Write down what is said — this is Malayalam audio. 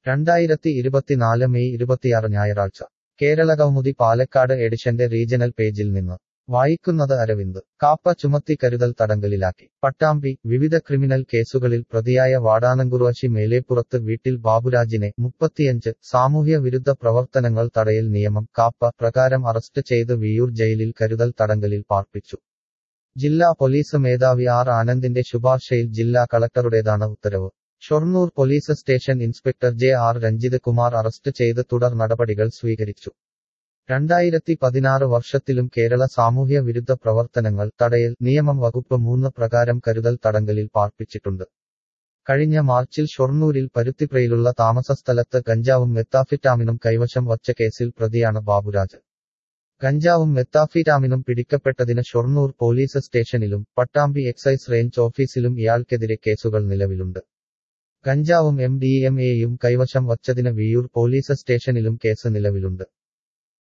2024 മെയ് 26 ഞായറാഴ്ച കേരളകൗമുദി പാലക്കാട് എഡിഷന്റെ റീജണൽ പേജിൽ നിന്ന് വായിക്കുന്നത് അരവിന്ദ് കാപ്പ ചുമത്തി കരുതൽ തടങ്കലിലാക്കി പട്ടാമ്പി വിവിധ ക്രിമിനൽ കേസുകളിൽ പ്രതിയായ വാടാനംകുറുവശി മേലേപ്പുറത്ത് വീട്ടിൽ ബാബുരാജിനെ 35 സാമൂഹ്യ വിരുദ്ധ പ്രവർത്തനങ്ങൾ തടയൽ നിയമം കാപ്പ പ്രകാരം അറസ്റ്റ് ചെയ്ത് വിയ്യൂർ ജയിലിൽ കരുതൽ തടങ്കലിൽ പാർപ്പിച്ചു ജില്ലാ പോലീസ് മേധാവി ആർ ആനന്ദിന്റെ ശുപാർശയിൽ ജില്ലാ കളക്ടറുടേതാണ് ഉത്തരവ് Shoranur police station inspector J R Ranjith Kumar arrest ചെയ്ത് തുടർ നടപടികൾ സ്വീകരിച്ചു 2016 വർഷത്തിലും കേരള സാമൂഹ്യ വിരുദ്ധ പ്രവർത്തനങ്ങൾ തടയൽ നിയമം വകുപ്പ് 3 പ്രകാരം കരുതൽ തടങ്കലിൽ പാർപ്പിച്ചിട്ടുണ്ട് കഴിഞ്ഞ മാർച്ചിൽ ഷൊർണൂരിൽ പരുത്തിപ്രയിലുള്ള താമസസ്ഥലത്ത് ഗഞ്ചാവും മെത്താഫിറ്റാമിനും കൈവശം വച്ച കേസിൽ പ്രതിയാണ് ബാബുരാജ് ഗഞ്ചാവും മെത്താഫിറ്റാമിനും പിടിക്കപ്പെട്ടതിന് ഷൊർണൂർ പോലീസ് സ്റ്റേഷനിലും പട്ടാമ്പി എക്സൈസ് റേഞ്ച് ഓഫീസിലും ഇയാൾക്കെതിരെ കേസുകൾ നിലവിലുണ്ട് ഗഞ്ചാവും MDMA യും കൈവശം വച്ചതിന് വിയ്യൂർ പോലീസ് സ്റ്റേഷനിലും കേസ് നിലവിലുണ്ട്